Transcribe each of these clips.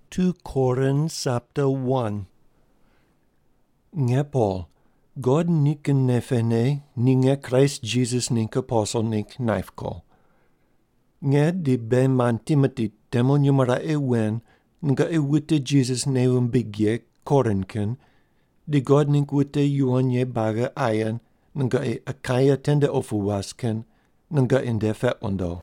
2 Corinthians chapter 1. Nga Paul, God nik nefene, ni nga Christ Jesus nik apostle nik naifko. Nga di be man Timothy temo nyumara wen, nga wite Jesus ne bigye korinken, di God nik wite yuanye baga ayan, nga akaya tende ofuwasken, nga inde fetondo.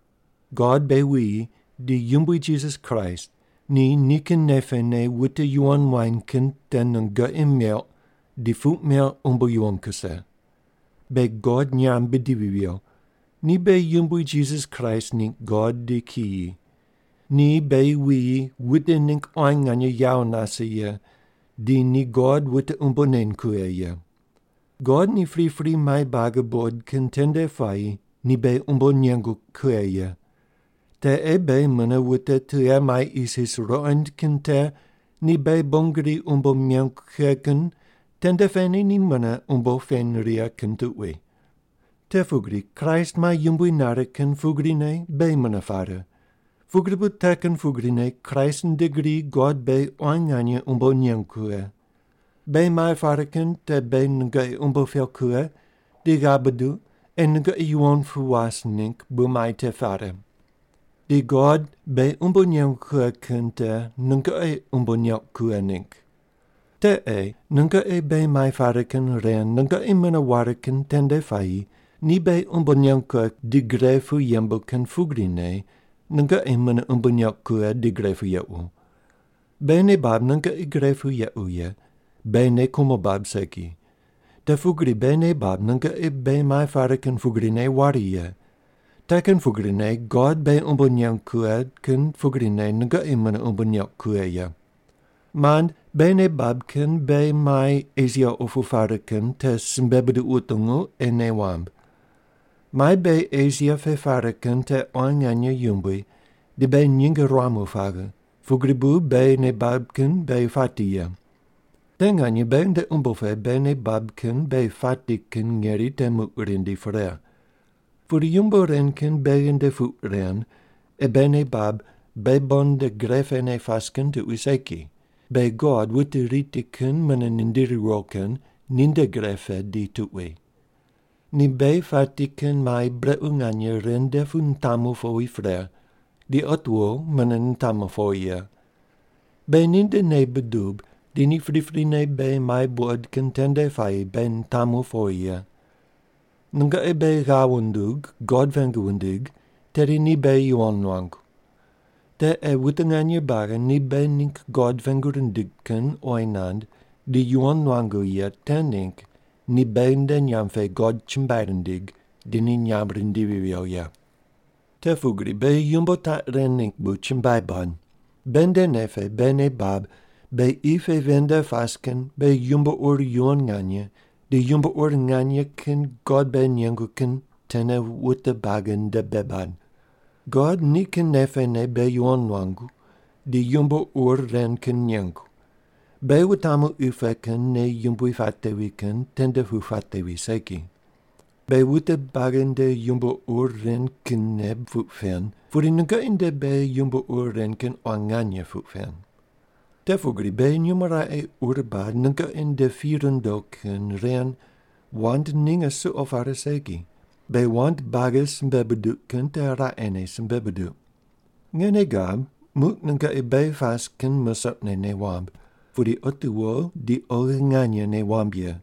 God be we, di yumbui Jesus Christ, ni niken nefene wite yuan wijnken ten nga mel, di fut mel umbo yuan kuse. Be God nyam bedivivio, ni be yumbui Jesus Christ nink God di ki. Ni be we wite nink oinganya yao nase ye, di ni God wite umbo nen kue ye. God ni free mai bagabod kentende fai, ni be umbo nyangu kue ye. Te ebe mana wite te mai isis roend kente, ni be bongri umbo miankeken, tende feni ni mana umbo fenria kentuwe. Te fugri, Christ mai yumbui nareken fugrine be mana fare. Fugri buteken fugrine, Christ degree God be oinganya umbo nyankue. Be mai fareken te be nga umbo felkue, di gabadu, en nga yuon fuwas nink bu mai te fare. Di God be umbo nyankue kente, nga umbo nyankue nink. Te nga be mai fareken ren, nga mana wareken tende fai, ni be umbo nyankue di grefu yembo ken fugrine, nga mana umbo nyankue di grefu yeu. Bene bab nga grefu yeu ye, bene como bab seki. Te fugri bene bab nga be mai fareken fugrine wari ye. Teken fugrine God be umbo nyankue ken fugrine nga mana umbo nyankue ye. Man bene bab ken be mai Asia ofu fareken te simbebedu utungu ene wamb. Mai be Asia fe fareken te oinganya yumbui, di be nyinga ramu fage. Fugribu bene bab ken be fatiye. Tenganya ben de umbofe bene bab ken be fatiken ngeri te mukrindi frea. Voor jumbo renken begen de voet ren, e bene bab be bon de grefene fasken te useki. Be God wut de ritiken menen indiri roken, ninde grefe di tuwe. Ni be fatiken mai breunganje rende fun tamu foi fre, di otwo menen tamu foie. Be ninde ne bedub, di ni frifrine be mai bod kentende fai ben tamu foie. Nga be gawundug, God vengwundig, teri ni be yuanwang. Te wutenganje bagen ni be nink God vengurundigken oinand, di yuanwangu ye tenink, ni be den jamfe God chimbarendig, di ni nyamrindivio ye. Te fugri be yumbo ta renink bu chimbaiban. Ben de nefe bene bab, be ife vende fasken, be yumbo ur yuanganje, de yumbo ur nganje ken God ben yanguken tene wutte bagen de beban. God niken nefe ne be yuan wangu, de yumbo ur ren ken yangu. Be wutamu ufeken ne yumbu fatewiken tende hu fatewi seki. Be wutte bagen de yumbo ur ren ken neb futfen, voor in de be yumbo ur ren ken oanganje futfen. Te fugri be numera urba nunca in de vierendoken ren, want ninga su ofare seki. Be want bages bebeduken te ra enes bebedu. Ngene gab, mut nunca be fasken musapne ne wamb, voor die otuwo di oringanje ne wambje.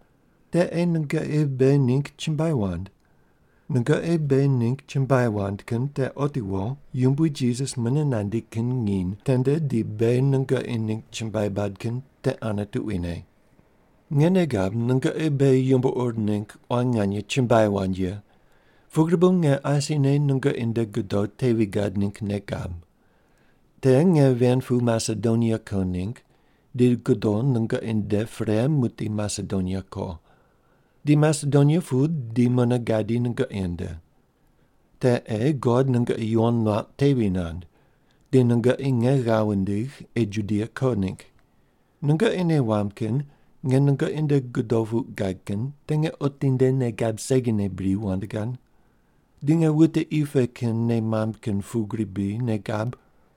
Te nunca be nink chimbaiwand. Nunca be nink chimbaiwand ken te otuwo, yumbui Jesus menenandi ken ngin, tende di be nunca nink chimbaibadken te anatuine. Ngene gab nunca be yumbo nink oanganje chimbaiwandje. Fugribung asine nunca de godot tewigad nink negab. Te ven fu Macedonia konink, di godon nunca de fre muti Macedonia ko. Di Macedonia fu di monagadi nunca ende. Te God nunca yuan na tewinand. Di nunca gawendig Judea konink. Nunca wamken, nunca de godovu gaiken, tenge otinde ne gab segine bri wandegan. Dinge witte ifeken ne mamken fugribi ne gab,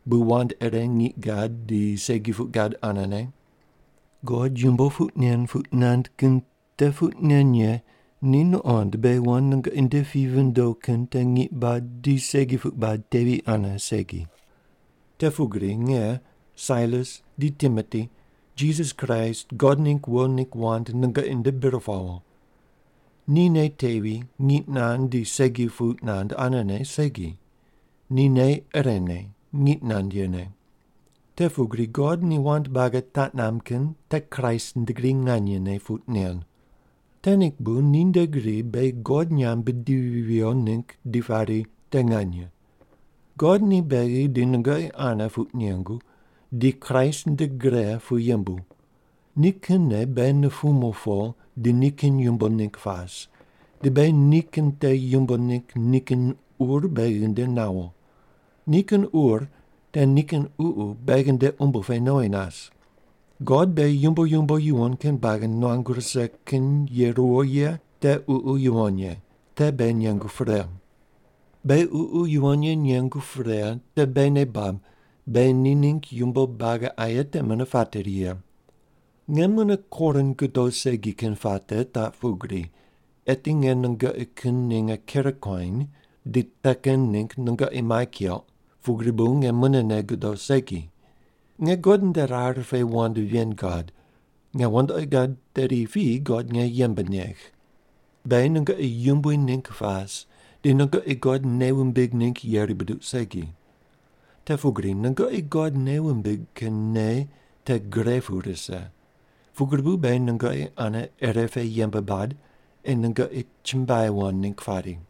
buwand ngit gad di segi fut gad anane. God jumbo fut nand kin te fut nye nin ond be wan nga inde fiven do kin te ngit bad di segi fut bad tevi ana segi. Te fugri nge Silas di Timothy Jesus Christ God nink wo nik wand nga inde birfawal. Nine tevi ngit nan di segi fut nand anane segi. Nine erene ngit nand yene. Te fugri God ni want bagat tat namken te Christ ndegri nganyene fut nien. Tenik bu nindegri be God nyam bedivio nink di fari te nganye. God ni begi di ngai ana fut niengu, di Christ ndegre fu yembu. Niken ne ben fumofo di niken yumbo nink fas. De be niken te yumbo nink niken begende nawo. Niken te niken begende umbofe noinas. God be yumbo yuon ken bagen noangurse ken yeroye te yuonye, te be nyangu frem. Be yuonye nyangu frem te be ne bab, be ninink yumbo baga ayete mene faterie. Ngemene koren gudo segi ken fate ta fugri, etingen nga iken ninga kerekoin, dit teken nink nga imaikiel, fugri bu ngemene ne gudo segi. Nge goden der arfe wande vien God. Nge wande God der fi God nge yembenech. Bij nga yumbu nink fas, di nga God neuwenbig nink yeribedu segi. Te fugri nga God neuwenbig ken ne te grefurese. Fugribu bij nga ane RF yembebad en nga chimbai wan nink fari.